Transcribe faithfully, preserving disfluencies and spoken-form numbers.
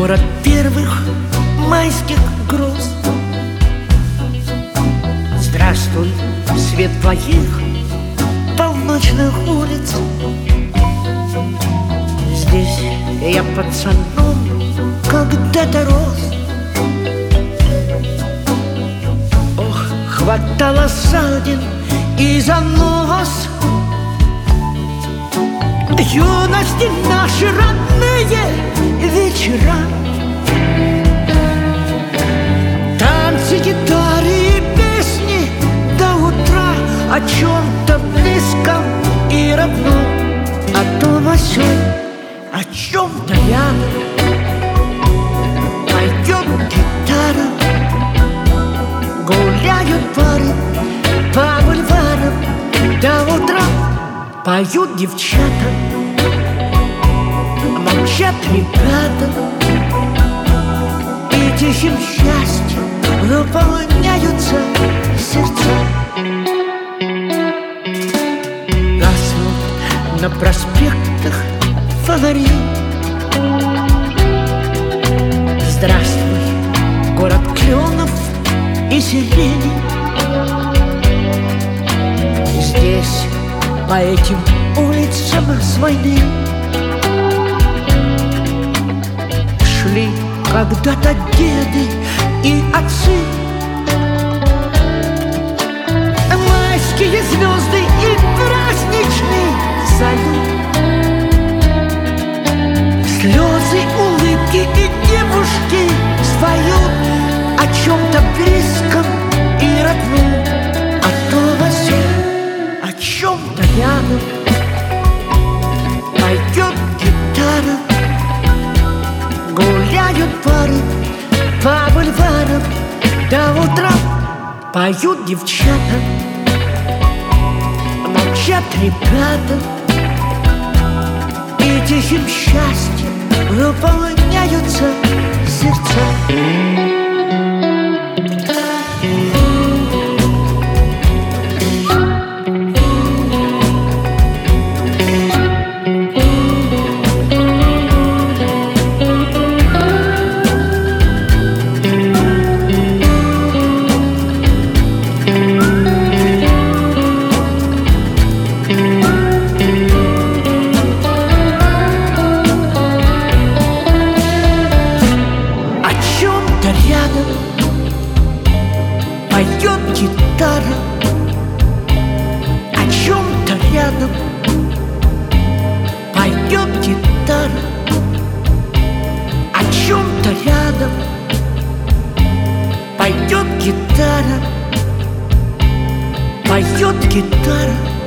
Город первых майских гроз. Здравствуй, свет твоих полночных улиц. Здесь я пацаном когда-то рос. Ох, хватало садин и за нос. Юности наши родные вечера, танцы, гитары и песни до утра о чем-то близком и родном, о том о сём, о чем-то рядом. Пойдет гитара, гуляют пары по бульварам до утра. Поют девчата, молчат ребята, и тихим счастьем наполняются сердца. Гаснут на проспектах фонари. Здравствуй, город кленов и сирени. Здесь по этим улицам с войны шли когда-то деды и отцы. Майские звезды и праздничный салют, слезы, улыбки и девушки споют о чем-то близком и родном, о том о сём, о чем-то рядом. Пойдет гитара, гуляют пары по бульварам до утра. Поют девчата, молчат ребята, и тихим счастьем наполняются сердца. Поет гитара, о чем-то рядом. Поет гитара, о чем-то рядом. Поет гитара, поет гитара.